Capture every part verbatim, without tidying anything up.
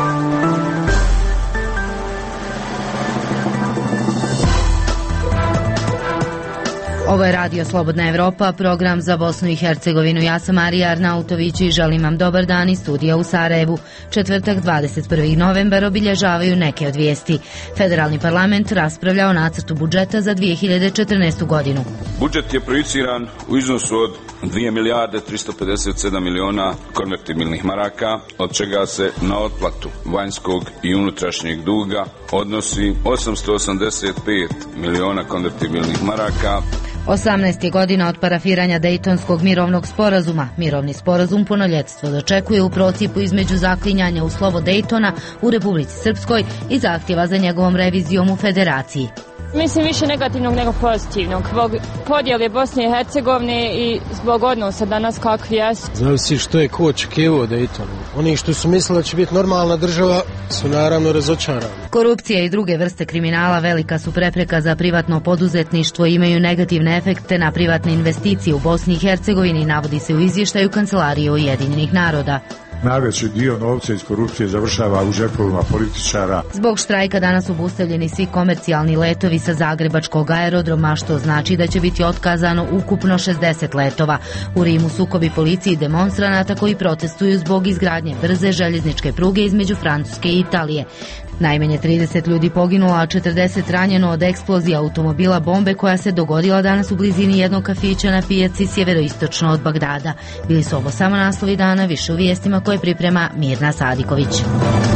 Ovo je Radio Slobodna Evropa, program za Bosnu i Hercegovinu. Ja sam Marija Arnautović i želim vam dobar dan iz studija u Sarajevu. Četvrtak dvadeset prvi novembar obilježavaju neke od vijesti. Federalni parlament raspravlja o nacrtu budžeta za dvije hiljade četrnaestu godinu. Budžet je projiciran u iznosu od dvije milijarde tristo pedeset sedam miliona konvertibilnih maraka, od čega se na otplatu vanjskog i unutrašnjeg duga odnosi osamsto osamdeset pet miliona konvertibilnih maraka. osamnaest je godina od parafiranja Dejtonskog mirovnog sporazuma. Mirovni sporazum punoljetstvo dočekuje u procipu između zaklinjanja u slovo Dejtona u Republici Srpskoj i zahtjeva za njegovom revizijom u Federaciji. Mislim više negativnog nego pozitivnog. Zbog podjele Bosne i Hercegovine i zbog odnosa danas kakvi jesu. Zavisi što je ko očekivao Dejton. Oni što su mislili da će biti normalna država su naravno razočarani. Korupcija i druge vrste kriminala velika su prepreka za privatno poduzetništvo i imaju negativne efekte na privatne investicije u Bosni i Hercegovini, navodi se u izvještaju Kancelarije Ujedinjenih naroda. Najveći dio novca iz korupcije završava u džepovima političara. Zbog štrajka danas su obustavljeni svi komercijalni letovi sa zagrebačkog aerodroma, što znači da će biti otkazano ukupno šezdeset letova. U Rimu sukobi policije i demonstranata koji protestuju zbog izgradnje brze željezničke pruge između Francuske i Italije. Najmanje trideset ljudi poginulo, a četrdeset ranjeno od eksplozije automobila bombe koja se dogodila danas u blizini jednog kafića na pijaci sjeveroistočno od Bagdada. Bili su ovo samo naslovi dana, više u vijestima koje priprema Mirna Sadiković.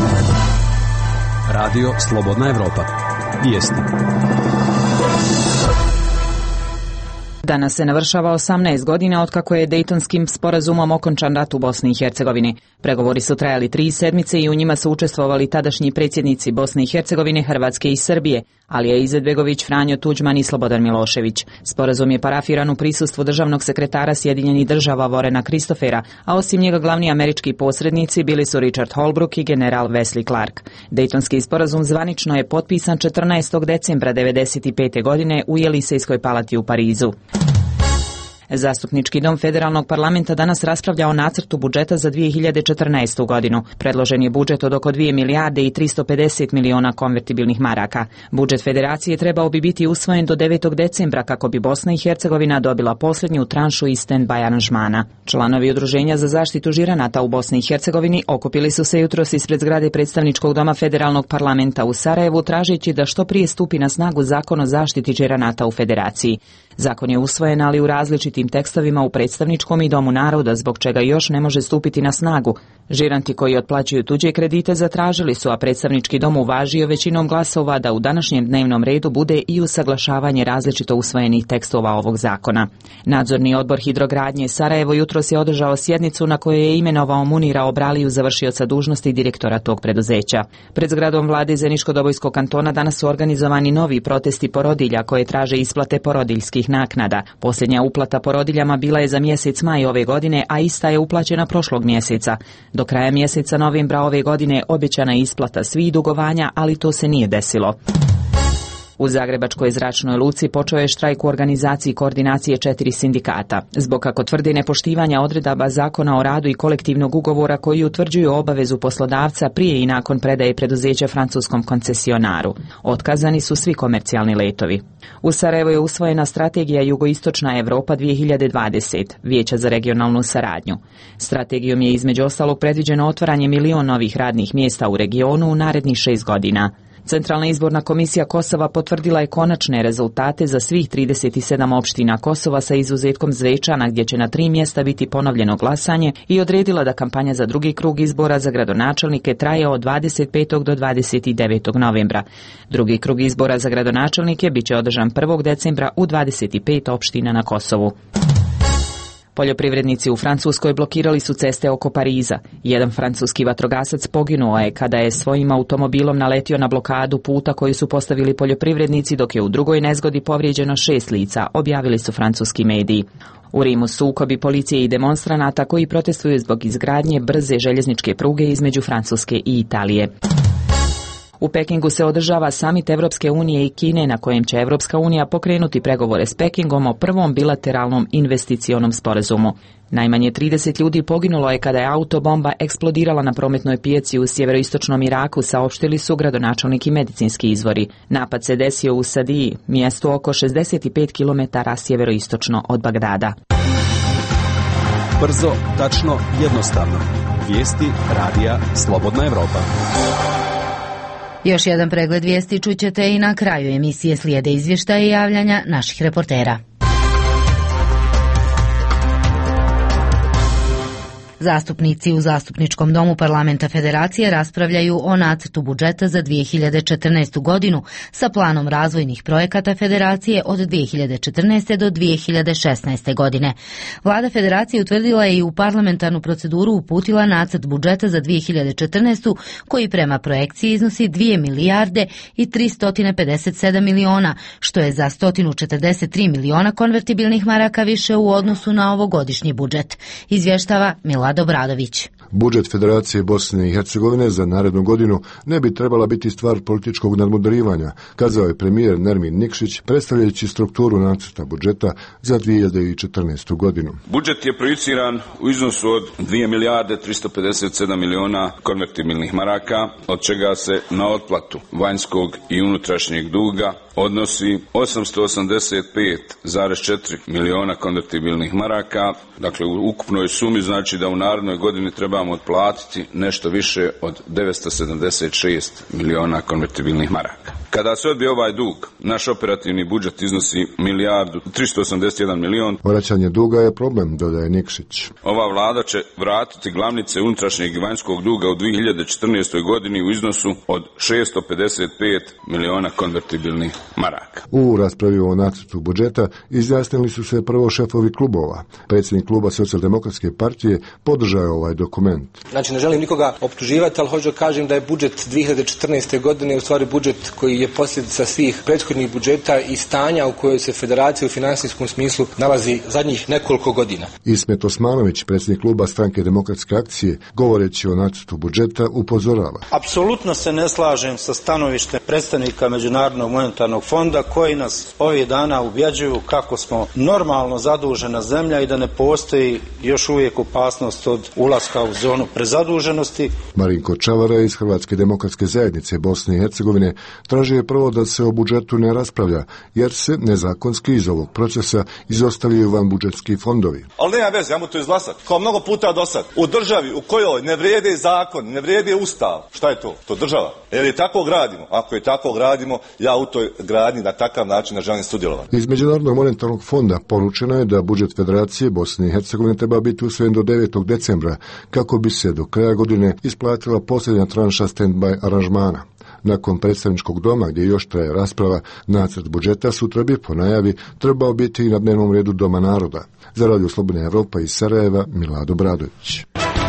Radio Slobodna Evropa. Vijesti. Danas se navršava osamnaest godina otkako je Dejtonskim sporazumom okončan rat u Bosni i Hercegovini. Pregovori su trajali tri sedmice i u njima su učestvovali tadašnji predsjednici Bosne i Hercegovine, Hrvatske i Srbije, Alija Izetbegović, Franjo Tuđman i Slobodan Milošević. Sporazum je parafiran u prisustvu državnog sekretara Sjedinjenih država Warrena Christophera, a osim njega glavni američki posrednici bili su Richard Holbrooke i general Wesley Clark. Dejtonski sporazum zvanično je potpisan četrnaestog decembra devedeset pete godine u Jelisejskoj palati u Parizu. Zastupnički dom Federalnog parlamenta danas raspravlja o nacrtu budžeta za dvije hiljade četrnaestu godinu. Predložen je budžet od oko dvije milijarde i tristo pedeset miliona konvertibilnih maraka. Budžet Federacije trebao bi biti usvojen do devetog decembra kako bi Bosna i Hercegovina dobila posljednju tranšu iz stand-by aranžmana. Članovi Udruženja za zaštitu žiranata u Bosni i Hercegovini okupili su se jutros ispred zgrade predstavničkog doma Federalnog parlamenta u Sarajevu tražeći da što prije stupi na snagu zakon o zaštiti žiranata u Federaciji. Zakon je usvojen, ali u različitim tekstovima u predstavničkom i domu naroda, zbog čega još ne može stupiti na snagu. Žiranti koji otplaćuju tuđe kredite zatražili su, a predstavnički dom uvažio većinom glasova da u današnjem dnevnom redu bude i usaglašavanje različito usvojenih tekstova ovog zakona. Nadzorni odbor hidrogradnje Sarajevo jutros je održao sjednicu na kojoj je imenovao Munira Obraliju, završioca dužnosti direktora tog preduzeća. Pred zgradom vlade Zeničko-Dobojskog kantona danas su organizovani novi protesti porodilja koje traže isplate porodiljskih naknada. Posljednja uplata porodiljama bila je za mjesec maj ove godine, a ista je uplaćena prošlog mjeseca. Do kraja mjeseca novembra ove godine obećana je isplata svih dugovanja, ali to se nije desilo. U Zagrebačkoj zračnoj luci počeo je štrajk u organizaciji koordinacije četiri sindikata. Zbog, kako tvrdi, nepoštivanja odredaba Zakona o radu i kolektivnog ugovora koji utvrđuju obavezu poslodavca prije i nakon predaje preduzeća francuskom koncesionaru. Otkazani su svi komercijalni letovi. U Sarajevu je usvojena strategija Jugoistočna Evropa dvije hiljade dvadeset, Vijeća za regionalnu saradnju. Strategijom je između ostalog predviđeno otvaranje milion novih radnih mjesta u regionu u narednih šest godina. Centralna izborna komisija Kosova potvrdila je konačne rezultate za svih trideset sedam opština Kosova sa izuzetkom Zvečana, gdje će na tri mjesta biti ponovljeno glasanje, i odredila da kampanja za drugi krug izbora za gradonačelnike traje od dvadeset petog do dvadeset devetog novembra. Drugi krug izbora za gradonačelnike biće održan prvog decembra u dvadeset pet opština na Kosovu. Poljoprivrednici u Francuskoj blokirali su ceste oko Pariza. Jedan francuski vatrogasac poginuo je kada je svojim automobilom naletio na blokadu puta koju su postavili poljoprivrednici, dok je u drugoj nezgodi povrijeđeno šest lica, objavili su francuski mediji. U Rimu sukobi policije i demonstranata koji protestuju zbog izgradnje brze željezničke pruge između Francuske i Italije. U Pekingu se održava samit Evropske unije i Kine na kojem će Evropska unija pokrenuti pregovore s Pekingom o prvom bilateralnom investicionom sporazumu. Najmanje trideset ljudi poginulo je kada je autobomba eksplodirala na prometnoj pijaci u sjeveroistočnom Iraku, saopštili su gradonačelnik i medicinski izvori. Napad se desio u Sadiji, mjestu oko šezdeset pet kilometara sjeveroistočno od Bagdada. Brzo, tačno, jednostavno. Vijesti radija Slobodna Evropa. Još jedan pregled vijesti čućete i na kraju emisije, slijede izvještaje i javljanja naših reportera. Zastupnici u Zastupničkom domu Parlamenta Federacije raspravljaju o nacrtu budžeta za dvije hiljade četrnaestu godinu sa planom razvojnih projekata Federacije od dvije hiljade četrnaeste do dvije hiljade šesnaeste godine. Vlada Federacije utvrdila je i u parlamentarnu proceduru uputila nacrt budžeta za dvije hiljade četrnaestu koji prema projekciji iznosi dvije milijarde i tristo pedeset sedam miliona, što je za sto četrdeset tri miliona konvertibilnih maraka više u odnosu na ovogodišnji budžet, izvještava Milad Obradović. Budžet Federacije Bosne i Hercegovine za narednu godinu ne bi trebala biti stvar političkog nadmudrivanja, kazao je premijer Nermin Nikšić predstavljajući strukturu nacrta budžeta za dvije hiljade četrnaestu godinu. Budžet je projiciran u iznosu od dvije milijarde tristo pedeset sedam miliona konvertibilnih maraka, od čega se na otplatu vanjskog i unutrašnjeg duga odnosi osamsto osamdeset pet zarez četiri miliona konvertibilnih maraka, dakle u ukupnoj sumi znači da u narednoj godini trebamo otplatiti nešto više od devetsto sedamdeset šest miliona konvertibilnih maraka. Kada se odbije ovaj dug, naš operativni budžet iznosi milijardu tristo osamdeset jedan milion. Vraćanje duga je problem, dodaje Nikšić. Ova vlada će vratiti glavnice unutrašnjeg i vanjskog duga u dvije hiljade četrnaestoj godini u iznosu od šesto pedeset pet miliona konvertibilnih maraka. U raspravi o nacrtu budžeta izjasnili su se prvo šefovi klubova. Predsjednik kluba Socijaldemokratske partije podržao je ovaj dokument. Znači, ne želim nikoga optuživati, ali hoću da kažem da je budžet dvije hiljade četrnaeste godine u stvari budžet koji je posljedica svih prethodnih budžeta i stanja u kojoj se Federacija u finansijskom smislu nalazi zadnjih nekoliko godina. Ismet Osmanović, predsjednik kluba Stranke demokratske akcije, govoreći o nacrtu budžeta, upozorava. Apsolutno se ne slažem sa stanovištem predstavnika Međunarodnog monetarnog fonda koji nas ovih dana ubjeđuju kako smo normalno zadužena zemlja i da ne postoji još uvijek opasnost od ulaska u zonu prezaduženosti. Marinko Čavara iz Hrvatske demokratske zajednice Bosne i Hercegovine traži je prvo da se o budžetu ne raspravlja, jer se nezakonski iz ovog procesa izostavljaju van budžetski fondovi. Ali nema veze, ja mu to izglasati. Kao mnogo puta do sad. U državi u kojoj ne vrijede zakon, ne vrijede ustav. Šta je to? To država. Jer je tako gradimo. Ako je tako gradimo, ja u toj gradnji na takav način ne želim sudjelovati. Iz Međunarodnog monetarnog fonda poručeno je da budžet Federacije Bosne i Hercegovine treba biti usvojen do devetog decembra, kako bi se do kraja godine isplatila posljednja tranša stand-by aranžmana. Nakon predstavničkog doma, gdje još traje rasprava, nacrt budžeta sutra bi po najavi trebao biti i na dnevnom redu Doma naroda. Za Radio Slobodna Evropa iz Sarajeva, Milad Obradović.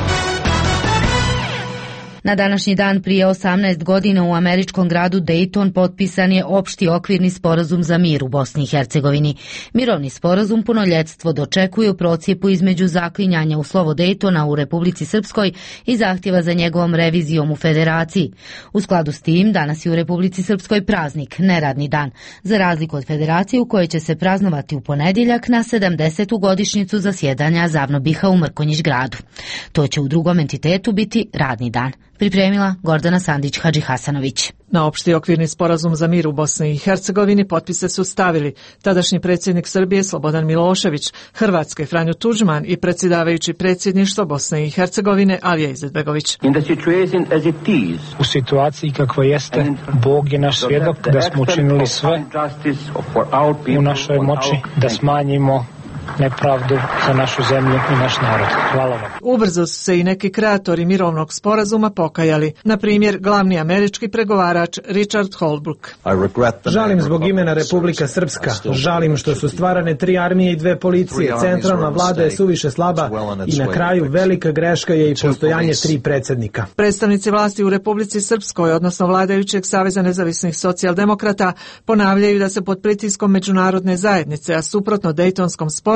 Na današnji dan prije osamnaest godina u američkom gradu Dayton potpisan je opšti okvirni sporazum za mir u Bosni i Hercegovini. Mirovni sporazum punoljetstvo dočekuje u procijepu između zaklinjanja u slovo Daytona u Republici Srpskoj i zahtjeva za njegovom revizijom u Federaciji. U skladu s tim, danas je u Republici Srpskoj praznik, neradni dan, za razliku od Federacije u kojoj će se praznovati u ponedjeljak na sedamdesetu godišnjicu zasjedanja Zavnobiha u Mrkonjić gradu. To će u drugom entitetu biti radni dan. Pripremila Gordana Sandić-Hadžihasanović. Na opšti okvirni sporazum za mir u Bosni i Hercegovini potpise su stavili tadašnji predsjednik Srbije Slobodan Milošević, Hrvatske Franjo Tuđman i predsjedavajući predsjedništva Bosne i Hercegovine Alija Izetbegović. U situaciji kakva jeste, Bog je naš svjedok da smo učinili sve u našoj moći da smanjimo nepravdu za našu zemlju i naš narod. Hvala vam. Ubrzo su se i neki kreatori mirovnog sporazuma pokajali. Na primjer, glavni američki pregovarač Richard Holbrooke. Žalim zbog imena Republika Srpska. Žalim što su stvarane tri armije i dve policije. Centralna vlada je suviše slaba i na kraju velika greška je i postojanje tri predsjednika. Predstavnici vlasti u Republici Srpskoj, odnosno vladajućeg Saveza nezavisnih socijaldemokrata, ponavljaju da se pod pritiskom međunarodne zajednice, a suprotno Dejtonskom sporazumu,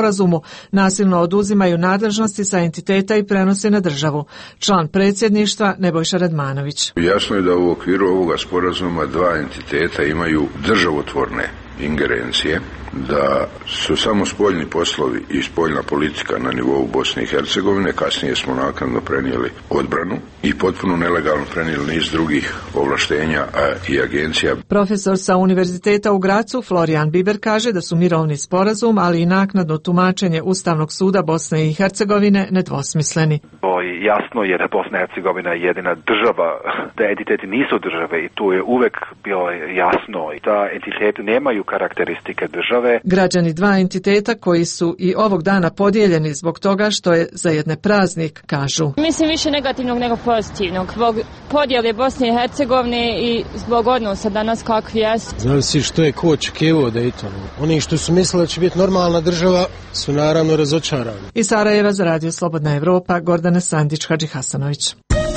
sporazumu nasilno oduzimaju nadležnosti sa entiteta i prenose na državu. Član predsjedništva Nebojša Radmanović. Jasno je da u okviru ovoga sporazuma dva entiteta imaju državotvorne ingerencije, da su samo spoljni poslovi i spoljna politika na nivou Bosne i Hercegovine, kasnije smo naknadno prenijeli odbranu i potpuno nelegalno prenijeli niz drugih ovlaštenja i agencija. Profesor sa Univerziteta u Gracu Florijan Biber kaže da su mirovni sporazum, ali i naknadno tumačenje Ustavnog suda Bosne i Hercegovine nedvosmisleni. Jasno je da Bosna i Hercegovina je jedina država, da entiteti nisu države i tu je uvek bilo jasno i da entiteti nemaju karakteristike države. Građani dva entiteta koji su i ovog dana podijeljeni zbog toga što je za jedne praznik, kažu. Mislim više negativnog nego pozitivnog. Zbog podjele Bosne i Hercegovine i zbog odnosa danas kakvi jesu. Znali si što je ko očekivao Daytonu. Oni što su mislili da će biti normalna država su naravno razočarani. Iz Sarajeva za Radio Slobodna Evropa, Gordana Sandić, Hadži Hasanović.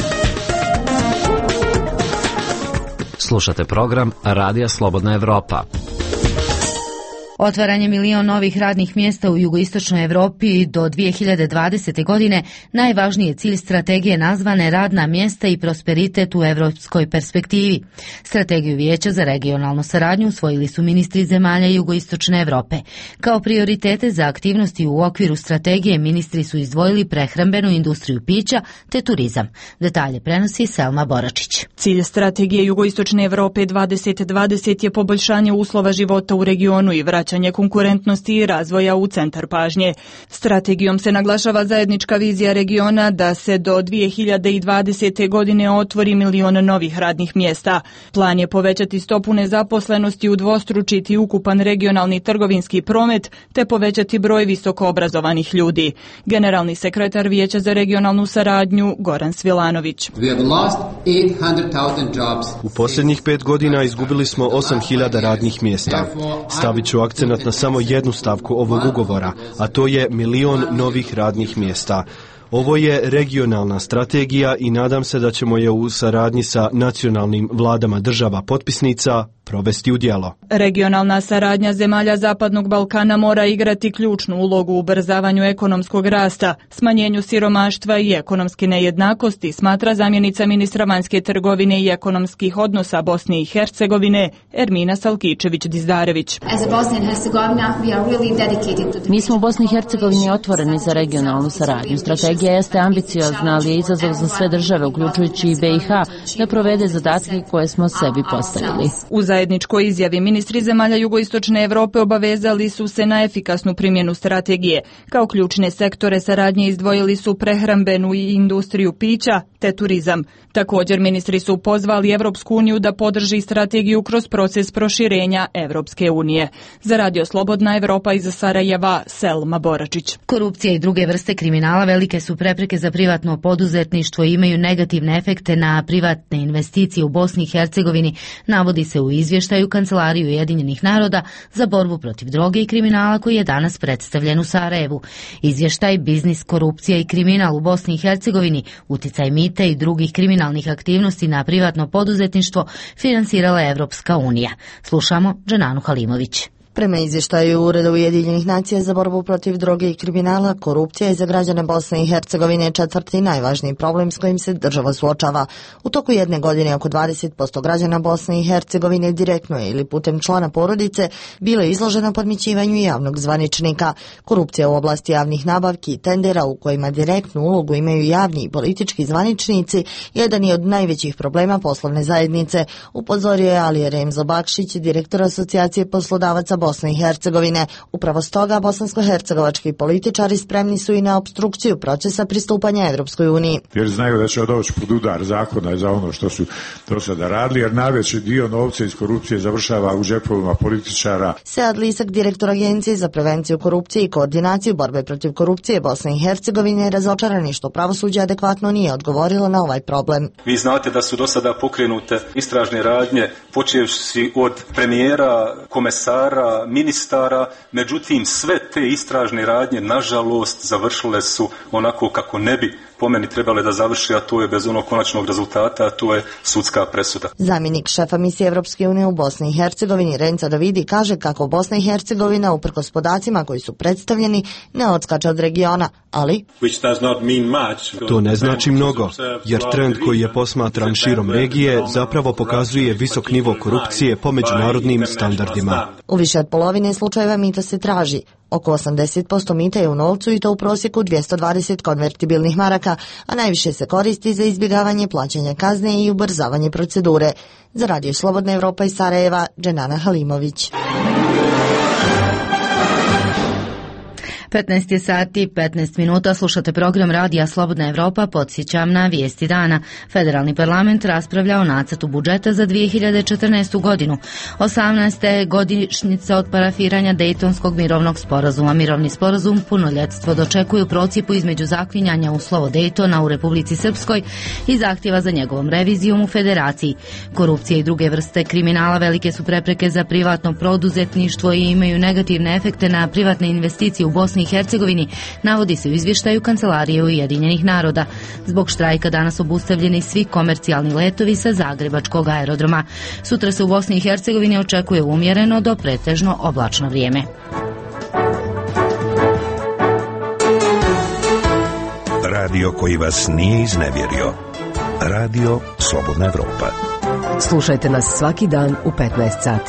Slušate program Radija Slobodna Evropa. Otvaranje milion novih radnih mjesta u jugoistočnoj Evropi do dvije hiljade dvadesete. godine najvažniji je cilj strategije nazvane Radna mjesta i prosperitet u evropskoj perspektivi. Strategiju Vijeća za regionalnu saradnju usvojili su ministri zemalja jugoistočne Evrope. Kao prioritete za aktivnosti u okviru strategije ministri su izdvojili prehrambenu industriju pića te turizam. Detalje prenosi Selma Boračić. Cilj strategije jugoistočne Evrope dvadeset dvadeset je poboljšanje uslova života u regionu i vraćanje vraćanje konkurentnosti i razvoja u centar pažnje. Strategijom se naglašava zajednička vizija regiona da se do dvije hiljade dvadesete. godine otvori milion novih radnih mjesta. Plan je povećati stopu nezaposlenosti, udvostručiti ukupan regionalni trgovinski promet te povećati broj visoko obrazovanih ljudi. Generalni sekretar Vijeća za regionalnu saradnju Goran Svilanović. U posljednjih pet godina izgubili smo osam hiljada radnih mjesta. Stavit ću akcenat na samo jednu stavku ovog ugovora, a to je milion novih radnih mjesta. Ovo je regionalna strategija i nadam se da ćemo je u saradnji sa nacionalnim vladama država potpisnica provesti u djelo. Regionalna saradnja zemalja Zapadnog Balkana mora igrati ključnu ulogu u ubrzavanju ekonomskog rasta, smanjenju siromaštva i ekonomske nejednakosti, smatra zamjenica ministra vanjske trgovine i ekonomskih odnosa Bosne i Hercegovine Ermina Salkičević-Dizdarević. Mi smo u Bosni i Hercegovini otvoreni za regionalnu saradnju. Strategija jeste ambiciozna, ali je izazov za sve države, uključujući i B i H, da provede zadatke koje smo sebi postavili. U zajedničkoj izjavi ministri zemalja jugoistočne Evrope obavezali su se na efikasnu primjenu strategije. Kao ključne sektore saradnje izdvojili su prehrambenu i industriju pića te turizam. Također ministri su pozvali Evropsku uniju da podrži strategiju kroz proces proširenja Evropske unije. Za Radio Slobodna Evropa iz Sarajeva, Selma Boračić. Korupcija i druge vrste kriminala velike su prepreke za privatno poduzetništvo i imaju negativne efekte na privatne investicije u Bosni i Hercegovini, navodi se u izvještaju Kancelarije Ujedinjenih naroda za borbu protiv droge i kriminala koji je danas predstavljen u Sarajevu. Izvještaj Biznis, korupcija i kriminal u Bosni i Hercegovini, uticaj mita i drugih kriminalnih aktivnosti na privatno poduzetništvo finansirala je Evropska unija. Slušamo Dženanu Halimović. Prema izvještaju Ureda Ujedinjenih nacija za borbu protiv droge i kriminala, korupcija je za građane Bosne i Hercegovine četvrti najvažniji problem s kojim se država suočava. U toku jedne godine oko dvadeset posto građana Bosne i Hercegovine direktno ili putem člana porodice bilo je izloženo podmićivanju javnog zvaničnika. Korupcija u oblasti javnih nabavki i tendera u kojima direktnu ulogu imaju javni i politički zvaničnici jedan je od najvećih problema poslovne zajednice, upozorio je Ali Remzo Bakšić, direktor Asocijacije poslodavaca Bosne i Hercegovine. Upravo stoga bosansko-hercegovački političari spremni su i na opstrukciju procesa pristupanja Evropskoj uniji. Jer znaju da će doći pod udar zakona za ono što su do sada radili, jer najveći dio novca iz korupcije završava u džepovima političara. Sead Lisak, direktor Agencije za prevenciju korupcije i koordinaciju borbe protiv korupcije Bosne i Hercegovine, razočarani što pravosuđe adekvatno nije odgovorilo na ovaj problem. Vi znate da su do sada pokrenute istražne radnje, počevši od premijera, komesara, ministara, međutim sve te istražne radnje nažalost završile su onako kako ne bi po meni trebale da završi, a to je bez onog konačnog rezultata, a to je sudska presuda. Zamjenik šefa misije Evropske unije u Bosni i Hercegovini Renca Davidi kaže kako Bosna i Hercegovina uprkos podacima koji su predstavljeni ne odskače od regiona, ali to ne znači mnogo, jer trend koji je posmatran širom regije zapravo pokazuje visok nivo korupcije po međunarodnim standardima. U više od polovine slučajeva mito se traži. Oko osamdeset posto mita je u novcu i to u prosjeku dvjesto dvadeset konvertibilnih maraka, a najviše se koristi za izbjegavanje plaćanja kazne i ubrzavanje procedure. Za Radio Slobodna Evropa iz Sarajeva, Dženana Halimović. petnaest je sati, petnaest minuta, slušate program Radija Slobodna Evropa, podsjećam na vijesti dana. Federalni parlament raspravlja o nacrtu budžeta za dvije hiljade četrnaestu godinu. osamnaesta je godišnjica od parafiranja Dejtonskog mirovnog sporazuma. Mirovni sporazum punoljetstvo dočekuju procijepu između zaklinjanja u slovo Dejtona u Republici Srpskoj i zahtjeva za njegovom revizijom u Federaciji. Korupcija i druge vrste kriminala velike su prepreke za privatno produzetništvo i imaju negativne efekte na privatne investicije u Bosni i Hercegovini, navodi se u izvještaju Kancelarije Ujedinjenih naroda. Zbog štrajka danas obustavljeni svi komercijalni letovi sa zagrebačkog aerodroma. Sutra se u Bosni i Hercegovini očekuje umjereno do pretežno oblačno vrijeme. Radio koji vas nije iznevjerio. Radio Slobodna Evropa. Slušajte nas svaki dan u petnaest sati.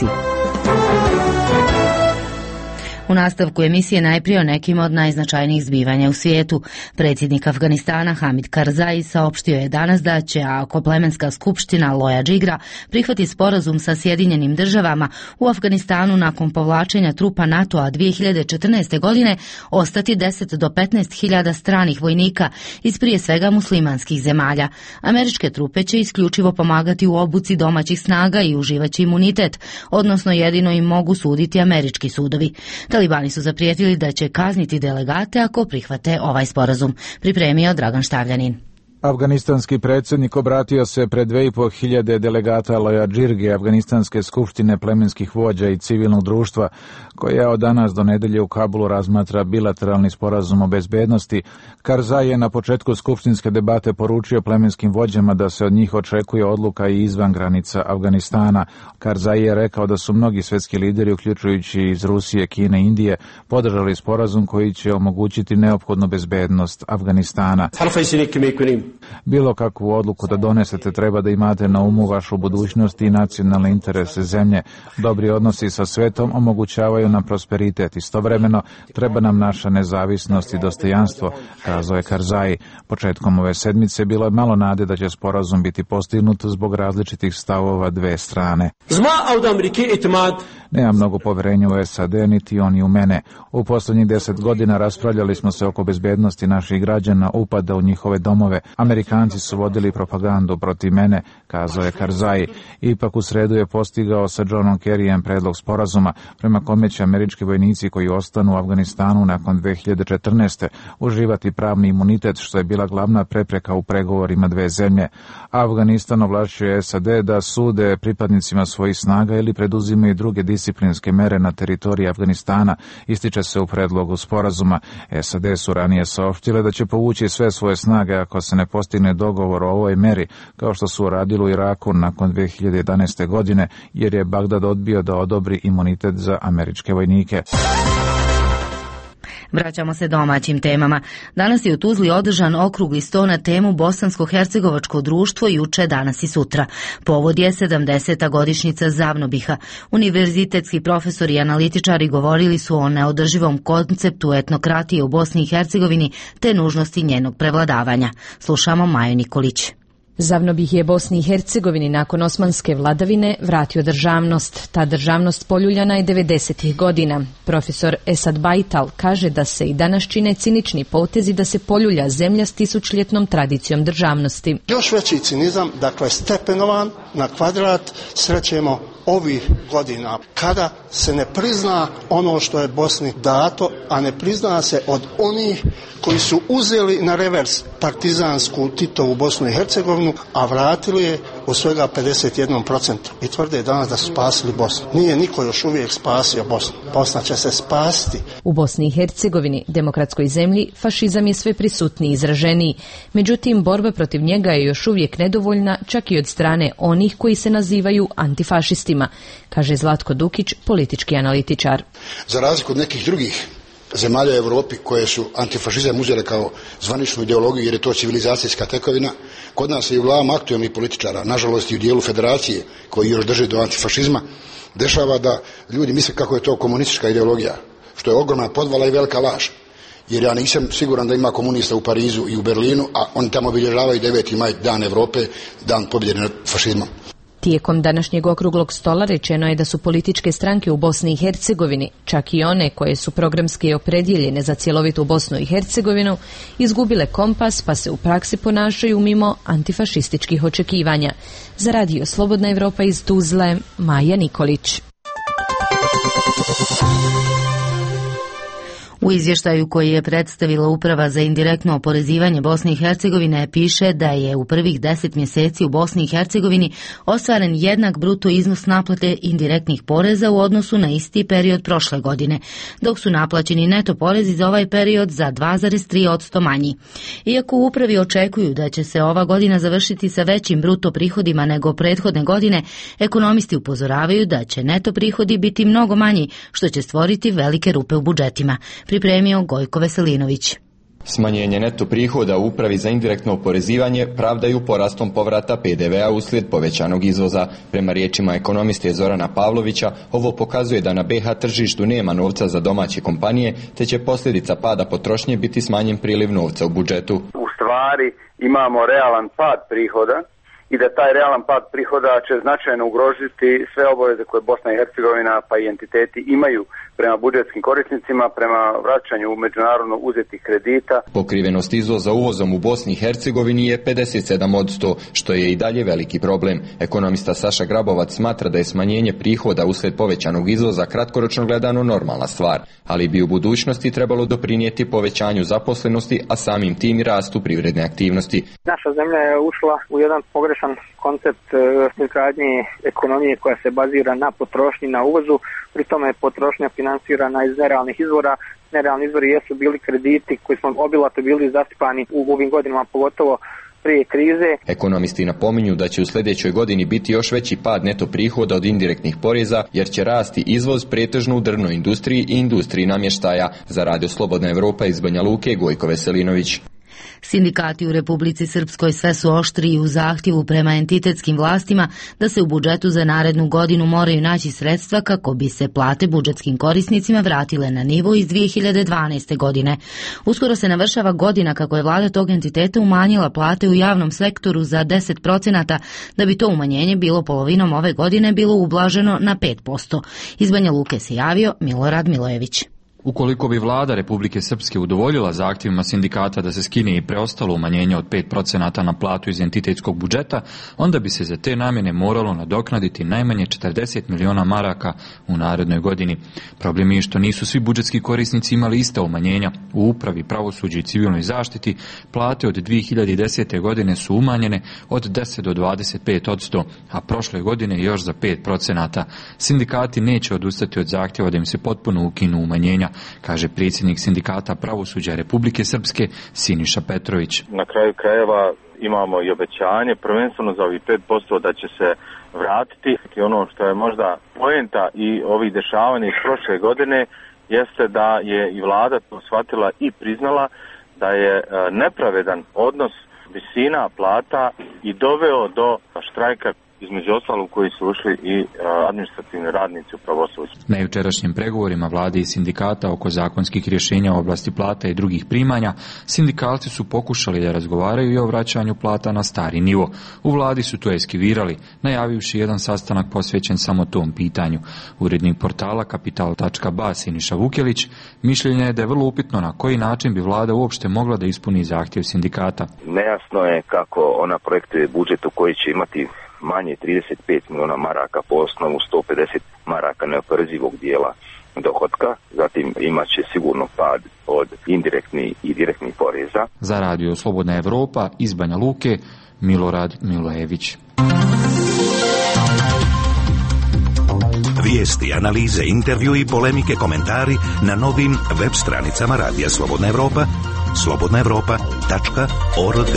U nastavku emisije najprije o nekim od najznačajnijih zbivanja u svijetu. Predsjednik Afganistana Hamid Karzai saopštio je danas da će, ako plemenska skupština Loja Džigra prihvati sporazum sa Sjedinjenim državama, u Afganistanu nakon povlačenja trupa NATO-a dvije hiljade četrnaeste. godine ostati deset do petnaest hiljada stranih vojnika iz prije svega muslimanskih zemalja. Američke trupe će isključivo pomagati u obuci domaćih snaga i uživaće imunitet, odnosno jedino im mogu suditi američki sudovi. Talibani su zaprijetili da će kazniti delegate ako prihvate ovaj sporazum. Pripremio Dragan Štavljanin. Afganistanski predsjednik obratio se pred dve i po hiljade delegata Loja Džirge, Afganistanske skupštine plemenskih vođa i civilnog društva, koja od danas do nedelje u Kabulu razmatra bilateralni sporazum o bezbednosti. Karzai je na početku skupštinske debate poručio plemenskim vođama da se od njih očekuje odluka i izvan granica Afganistana. Karzai je rekao da su mnogi svjetski lideri, uključujući iz Rusije, Kine i Indije, podržali sporazum koji će omogućiti neophodnu bezbednost Afganistana. Bilo kakvu odluku da donesete treba da imate na umu vašu budućnost i nacionalne interese zemlje. Dobri odnosi sa svetom omogućavaju nam prosperitet. Istovremeno treba nam naša nezavisnost i dostojanstvo, kazao je Karzai. Početkom ove sedmice bilo je malo nade da će sporazum biti postignut zbog različitih stavova dve strane. Nema mnogo povjerenja u S A D, niti oni u mene. U posljednjih deset godina raspravljali smo se oko bezbednosti naših građana, upada u njihove domove. Amerikanci su vodili propagandu protiv mene, kazao je Karzai. Ipak u sredu je postigao sa Johnom Kerryjem predlog sporazuma prema kome će američki vojnici koji ostanu u Afganistanu nakon dvije hiljade četrnaeste. uživati pravni imunitet, što je bila glavna prepreka u pregovorima dve zemlje. Afganistan ovlašćuje S A D da sude pripadnicima svojih snaga ili preduzimaju druge disciplinske mere na teritoriji Afganistana, ističe se u predlogu sporazuma. S A D su ranije saopštile da će povući sve svoje snage ako se ne postigne dogovor o ovoj meri, kao što su uradili u Iraku nakon dvije hiljade jedanaeste. godine, jer je Bagdad odbio da odobri imunitet za američke vojnike. Vraćamo se domaćim temama. Danas je u Tuzli održan okrugli sto na temu Bosansko-hercegovačko društvo juče, danas i sutra. Povod je sedamdeseta godišnjica Zavnobiha. Univerzitetski profesori i analitičari govorili su o neodrživom konceptu etnokratije u Bosni i Hercegovini te nužnosti njenog prevladavanja. Slušamo Maju Nikolić. Zavnobih je Bosni i Hercegovini nakon osmanske vladavine vratio državnost. Ta državnost poljuljana je devedesetih godina. Profesor Esad Bajtal kaže da se i danas čine cinični potezi da se poljulja zemlja s tisućljetnom tradicijom državnosti. Još veći cinizam, dakle stepenovan na kvadrat, srećemo ovih godina, kada se ne prizna ono što je Bosni dato, a ne prizna se od onih koji su uzeli na revers partizansku Titovu Bosnu i Hercegovinu, a vratili je u svega pedeset jedan posto i tvrde danas da su spasili Bosnu. Nije niko još uvijek spasio Bosnu. Bosna će se spasti. U Bosni i Hercegovini, demokratskoj zemlji, fašizam je sve prisutniji i izraženiji. Međutim, borba protiv njega je još uvijek nedovoljna, čak i od strane onih koji se nazivaju antifašistima, kaže Zlatko Dukić, politički analitičar. Za razliku od nekih drugih zemalja u Europi koje su antifašizam uzele kao zvaničnu ideologiju jer je to civilizacijska tekovina, kod nas i u glavama aktualnih političara, nažalost i u dijelu federacije koji još drže do antifašizma, dešava da ljudi misle kako je to komunistička ideologija, što je ogromna podvala i velika laž. Jer ja nisam siguran da ima komunista u Parizu i u Berlinu, a oni tamo obilježavaju deveti maj, dan Europe, dan pobjede nad fašizmom. Tijekom današnjeg okruglog stola rečeno je da su političke stranke u Bosni i Hercegovini, čak i one koje su programski opredjeljene za cjelovitu Bosnu i Hercegovinu, izgubile kompas pa se u praksi ponašaju mimo antifašističkih očekivanja. Za Radio Slobodna Evropa iz Tuzle, Maja Nikolić. U izvještaju koji je predstavila Uprava za indirektno oporezivanje Bosne i Hercegovine piše da je u prvih deset mjeseci u Bosni i Hercegovini ostvaren jednak bruto iznos naplate indirektnih poreza u odnosu na isti period prošle godine, dok su naplaćeni neto porezi za ovaj period za dva zarez tri posto manji. Iako u Upravi očekuju da će se ova godina završiti sa većim bruto prihodima nego prethodne godine, ekonomisti upozoravaju da će neto prihodi biti mnogo manji, što će stvoriti velike rupe u budžetima. Pripremio Gojko Veselinović. Smanjenje neto prihoda u Upravi za indirektno oporezivanje pravdaju porastom povrata pe de vea uslijed povećanog izvoza. Prema riječima ekonomiste Zorana Pavlovića, ovo pokazuje da na be ha tržištu nema novca za domaće kompanije, te će posljedica pada potrošnje biti smanjen priliv novca u budžetu. U stvari imamo realan pad prihoda i da taj realan pad prihoda će značajno ugroziti sve obaveze koje Bosna i Hercegovina pa i entiteti imaju prema budžetskim korisnicima, prema vraćanju međunarodno uzetih kredita. Pokrivenost izvoza uvozom u Bosni i Hercegovini je pedeset sedam posto, što je i dalje veliki problem. Ekonomista Saša Grabovac smatra da je smanjenje prihoda uslijed povećanog izvoza kratkoročno gledano normalna stvar, ali bi u budućnosti trebalo doprinijeti povećanju zaposlenosti, a samim tim i rastu privredne aktivnosti. Naša zemlja je ušla u jedan pogrešan koncept izgradnje ekonomije koja se bazira na potrošnji, na uvozu, pri tome je potrošnja finansirana iz nerealnih izvora. Nerealni izvori jesu bili krediti koji smo obilato bili zasipani u ovim godinama, pogotovo prije krize. Ekonomisti napominju da će u sljedećoj godini biti još veći pad neto prihoda od indirektnih poreza, jer će rasti izvoz pretežno u drvnoj industriji i industriji namještaja. Za Radio Slobodna Evropa iz Banja Luke, Gojko Veselinović. Sindikati u Republici Srpskoj sve su oštriji u zahtjevu prema entitetskim vlastima da se u budžetu za narednu godinu moraju naći sredstva kako bi se plate budžetskim korisnicima vratile na nivo iz dvije hiljade dvanaeste. godine. Uskoro se navršava godina kako je vlada tog entiteta umanjila plate u javnom sektoru za deset procenata, da bi to umanjenje bilo polovinom ove godine bilo ublaženo na pet posto. Iz Banja Luke se javio Milorad Milojević. Ukoliko bi vlada Republike Srpske udovoljila zahtjevima sindikata da se skine i preostalo umanjenje od pet procenata na platu iz entitetskog budžeta, onda bi se za te namjene moralo nadoknaditi najmanje četrdeset miliona maraka u narednoj godini. Problem je što nisu svi budžetski korisnici imali ista umanjenja. U upravi, pravosuđu i civilnoj zaštiti plate od dvije hiljade desete. godine su umanjene od deset do dvadeset pet posto, a prošle godine još za pet procenata. Sindikati neće odustati od zahtjeva da im se potpuno ukinu umanjenja, kaže predsjednik sindikata pravosuđa Republike Srpske Siniša Petrović. Na kraju krajeva imamo i obećanje, prvenstveno za ovih pet posto da će se vratiti. I ono što je možda poenta i ovih dešavanja iz prošle godine jeste da je i vlada to shvatila i priznala da je nepravedan odnos visina plata i doveo do štrajka, između ostalog koji su ušli i administrativni radnici u pravosuđu. Na jučerašnjim pregovorima vlade i sindikata oko zakonskih rješenja u oblasti plata i drugih primanja, sindikalci su pokušali da razgovaraju i o vraćanju plata na stari nivo. U vladi su to eskivirali, najavivši jedan sastanak posvećen samo tom pitanju. Urednik portala kapital tačka ba Siniša Vukelić mišljenja je da je vrlo upitno na koji način bi vlada uopšte mogla da ispuni zahtjev sindikata. Nejasno je kako ona projektuje budžet u koji će imati manje trideset pet miliona maraka po osnovu sto pedeset maraka neoporezivog dijela dohotka, zatim imat će sigurno pad od indirektnih i direktnih poreza. Za Radio Slobodna Evropa iz Banja Luke, Milorad Milojević. Vijesti, analize, intervjui, polemike, komentari na novim web stranicama Radija Slobodna Evropa, slobodna evropa tačka org.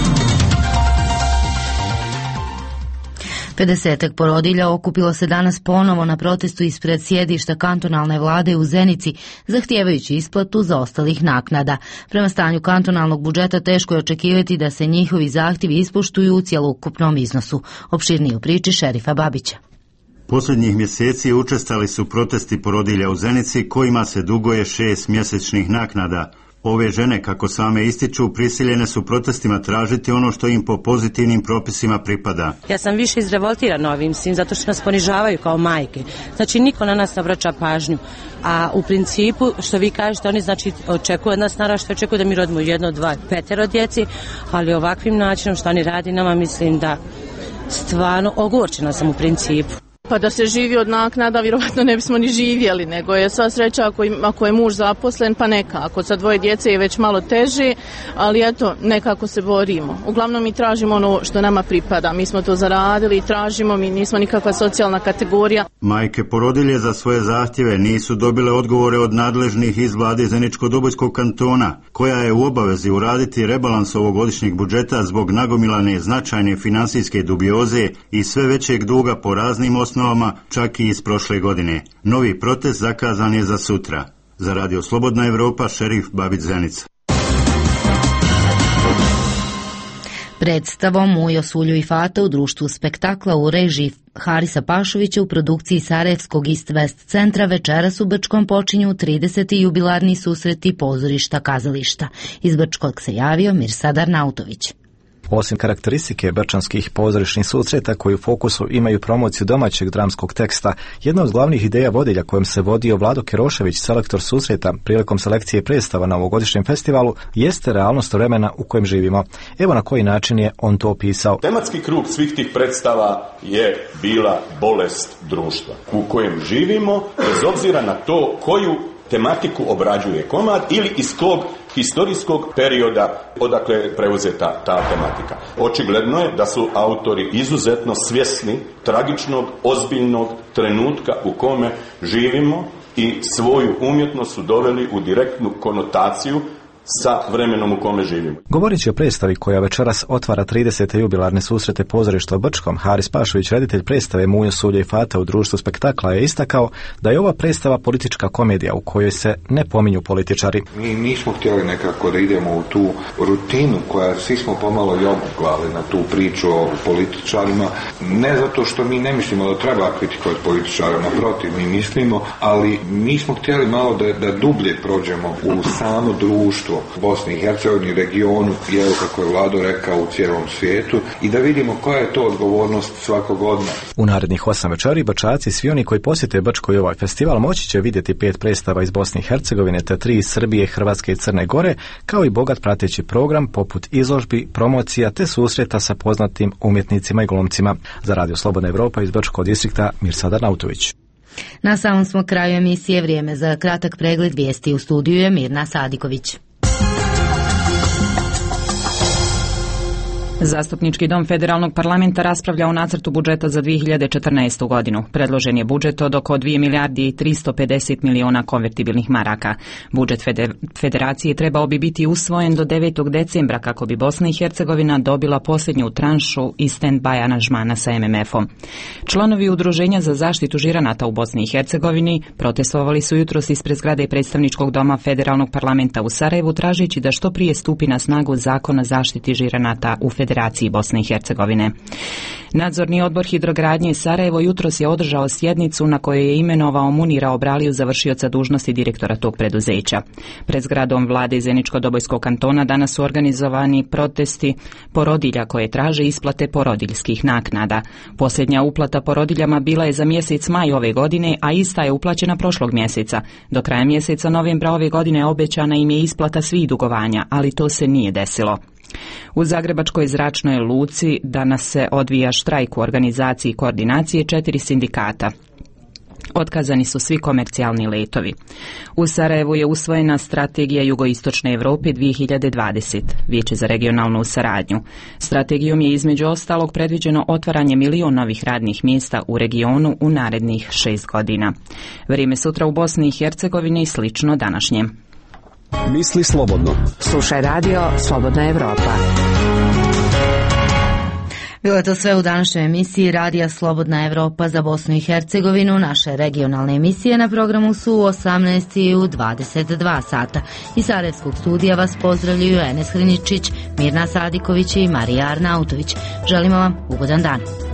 pedesetak porodilja okupilo se danas ponovo na protestu ispred sjedišta kantonalne vlade u Zenici, zahtijevajući isplatu zaostalih naknada. Prema stanju kantonalnog budžeta teško je očekivati da se njihovi zahtjevi ispoštuju u cjelokupnom iznosu. Opširnije u priči Šerifa Babića. Posljednjih mjeseci učestali su protesti porodilja u Zenici kojima se duguje šest mjesečnih naknada. Ove žene, kako same ističu, prisiljene su protestima tražiti ono što im po pozitivnim propisima pripada. Ja sam više izrevoltirana ovim svim, zato što nas ponižavaju kao majke. Znači, niko na nas ne obraća pažnju. A u principu, što vi kažete, oni znači očekuju od nas naraštaja, očekuju da mi rodimo jedno, dva, petero djeci, ali ovakvim načinom što oni radi nama, mislim da stvarno ogorčena sam u principu. Pa da se živi od naknada, vjerovatno ne bismo ni živjeli, nego je sva sreća ako, ako je muž zaposlen, pa neka. Ako sa dvoje djece je već malo teže, ali eto, nekako se borimo. Uglavnom mi tražimo ono što nama pripada. Mi smo to zaradili i tražimo, mi nismo nikakva socijalna kategorija. Majke porodilje za svoje zahtjeve nisu dobile odgovore od nadležnih iz vlade Zeničko-Dobojskog kantona, koja je u obavezi uraditi rebalans ovogodišnjeg budžeta zbog nagomilane značajne finansijske dubioze i sve većeg duga po raznim osnovama, čak i iz prošle godine. Novi protest zakazan je za sutra. Za Radio Slobodna Evropa, Šerif Babić, Zenica. Predstavom Mujo, Sulju i Fata u društvu spektakla u režiji Harisa Pašovića u produkciji Sarajevskog East West centra večeras u Brčkom počinju trideseti jubilarni susreti pozorišta kazališta. Iz Brčkog se javio Mirsadar Nautović. Osim karakteristike brčanskih pozorišnih susreta koji u fokusu imaju promociju domaćeg dramskog teksta, jedna od glavnih ideja vodilja kojom se vodio Vlado Kerošević, selektor susreta, prilikom selekcije predstava na ovogodišnjem festivalu, jeste realnost vremena u kojem živimo. Evo na koji način je on to opisao. Tematski krug svih tih predstava je bila bolest društva u kojem živimo, bez obzira na to koju tematiku obrađuje komad ili iz kog historijskog perioda odakle preuzeta ta tematika. Očigledno je da su autori izuzetno svjesni tragičnog, ozbiljnog trenutka u kome živimo i svoju umjetnost su doveli u direktnu konotaciju sa vremenom u kome živimo. Govoreći o predstavi koja večeras otvara tridesete jubilarne susrete pozorišta u Brčkom, Haris Pašović, reditelj predstave Mujo, Sulja i Fata u društvu spektakla, je istakao da je ova predstava politička komedija u kojoj se ne pominju političari. Mi nismo htjeli nekako da idemo u tu rutinu koja svi smo pomalo jobuglali na tu priču o političarima, ne zato što mi ne mislimo da treba kritikovati političara, naprotiv, mi mislimo, ali nismo htjeli malo da, da dublje prođemo u samo društvo Bosni i Hercegovini, regionu i evo kako je Vlado rekao u cijelom svijetu i da vidimo koja je to odgovornost svakog od nas. U narednih osam večeri Brčaci, svi oni koji posjete Brčko i ovaj festival, moći će vidjeti pet predstava iz Bosne i Hercegovine te tri iz Srbije, Hrvatske i Crne Gore, kao i bogat prateći program poput izložbi, promocija te susreta sa poznatim umjetnicima i glumcima. Za Radio Slobodna Evropa iz Brčkog distrikta, Mirsadar Nautović. Na samom smo kraju emisije, vrijeme za kratak pregled vijesti. U studiju je Mirna Sadiković. Zastupnički dom Federalnog parlamenta raspravlja o nacrtu budžeta za dvije hiljade četrnaestu. godinu. Predložen je budžet od oko dvije milijarde i tristo pedeset miliona konvertibilnih maraka. Budžet federacije trebao bi biti usvojen do devetog decembra kako bi Bosna i Hercegovina dobila posljednju tranšu i stand-by aranžmana sa M M F-om. Članovi Udruženja za zaštitu žiranata u Bosni i Hercegovini protestovali su jutros ispred zgrade predstavničkog doma Federalnog parlamenta u Sarajevu, tražeći da što prije stupi na snagu Zakon o zaštiti žiranata u Federaciji Bosne i Hercegovine. Nadzorni odbor hidrogradnje Sarajevo jutros je održao sjednicu na kojoj je imenovao Munira Obraliju za vršioca dužnosti direktora tog preduzeća. Pred zgradom vlade Zeničko-Dobojskog kantona danas su organizovani protesti porodilja koje traže isplate porodiljskih naknada. Posljednja uplata porodiljama bila je za mjesec maj ove godine, a ista je uplaćena prošlog mjeseca. Do kraja mjeseca novembra ove godine obećana im je isplata svih dugovanja, ali to se nije desilo. U Zagrebačkoj zračnoj luci danas se odvija štrajk u organizaciji koordinacije četiri sindikata. Otkazani su svi komercijalni letovi. U Sarajevu je usvojena strategija Jugoistočne Europe dvije hiljade dvadesete. Vijeće za regionalnu saradnju. Strategijom je između ostalog predviđeno otvaranje milion novih radnih mjesta u regionu u narednih šest godina. Vrijeme sutra u Bosni i Hercegovini slično današnjem. Misli slobodno. Slušaj radio Slobodna Evropa. Bilo je to sve u današnjoj emisiji Radija Slobodna Evropa za Bosnu i Hercegovinu. Naše regionalne emisije na programu su u osamnaest i u dvadeset dva sata. Iz Sarajevskog studija vas pozdravljaju Enes Hriničić, Mirna Sadiković i Marija Arnautović. Želimo vam ugodan dan.